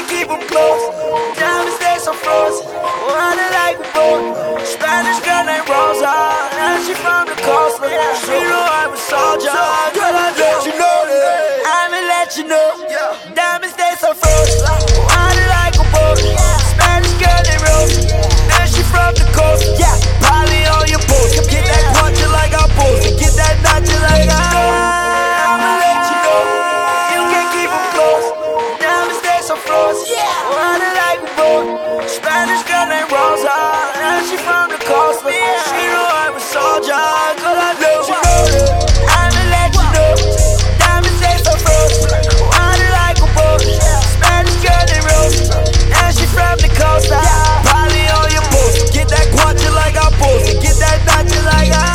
can't keep them close. Diamonds stay so frozen, wanna like a boat. Spanish girl named Rosa, and she from the coast. She know I'm a soldier, girl, I let you know that. I'ma let you know, diamonds stay so frozen, wanna like a boat. Spanish girl named Rosa, and she from the coast. Yeah, probably on your post. Get that punch like I post, get that notch like I'ma let you know, you can't keep them close. Diamonds stay so frozen, wanna like a boat. Spanish girl named Rosa, and she from the coast. She know I'm a soldier, girl, I let you know that. I'ma let you know, diamonds stay so frozen, wanna like a boat. Spanish girl named Rosa, and she from the coast. Probably on your post, get that punch like I post, get that notch like I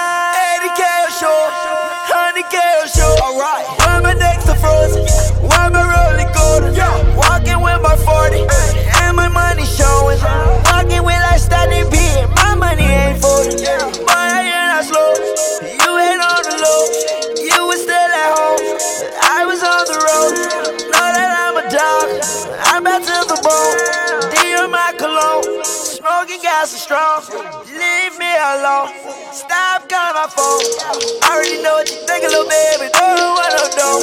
80K a show, 100K a show. Alright, why my next to frozen? Why my rolling golden? Walking with my 40, and my money showing. Walking with like steady beat, my money ain't folding. Boy, I hear that slow, you ain't on the low. You was still at home, I was on the road. Know that I'm a dog, I'm back to the bone. Dior my cologne, smoking gas is strong. Leave me alone, stop calling my phone. I already know what you think, little baby, don't wanna know.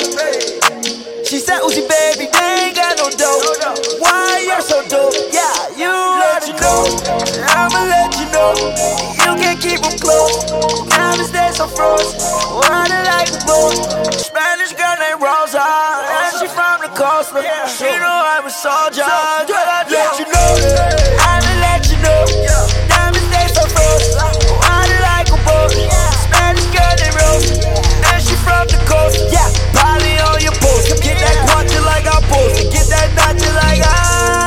She said, Uzi baby, they ain't got no dough. Why you're so dope? Yeah, you let you know. I'ma let you know, you can't keep them close. Diamonds stay so frozen, wanna like a boat. Spanish girl named Rosa, and she from the coast. She know I'm a soldier, girl, I let you know. I'ma let you know, diamonds stay so frozen, wanna like a boat. Spanish girl named Rosa, and she from the coast. Yeah, probably on your post. Get that punch like I post, get that notch like I.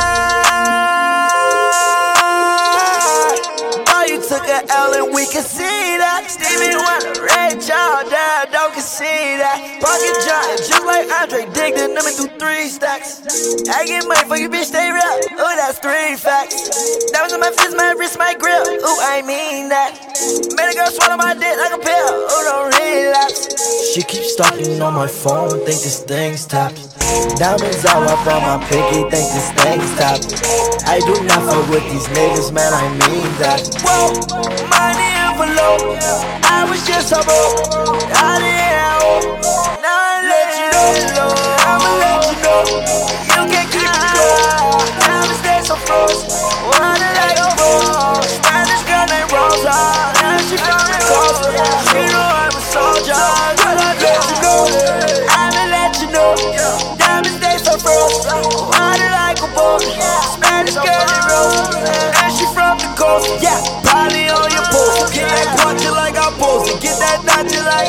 Oh, you took a L and we can see that. Stevie Wonder, Ray Charles, Dad, don't can see that. Pocket giant, just like Andre, dig the number through 3 stacks. I get money for you, bitch, stay real. Ooh, that's 3 facts. That was on my fist, my wrist, my grip. Ooh, I mean that. Made a girl swallow my dick like a pill. Ooh, don't relapse. She keeps stalking on my phone, think this thing's tapped. Diamonds all up on my pinky, think this thing's tapped. I do not fuck with these niggas, man, I mean that. Whoa, money envelope, I was just a broke. Out of here, now I let you know. I'ma let you know, you can't keep it close. Diamonds stay so frozen, wanna like a boat. Spanish girl named Rosa, and she from the coast. She know I'm a soldier, girl, I let you know. I'ma let you know, diamonds stay so frozen, wanna like a boat. Spanish girl named Rosa, and she from the coast. Yeah, probably on your post. Get that punch like I post, get that notch like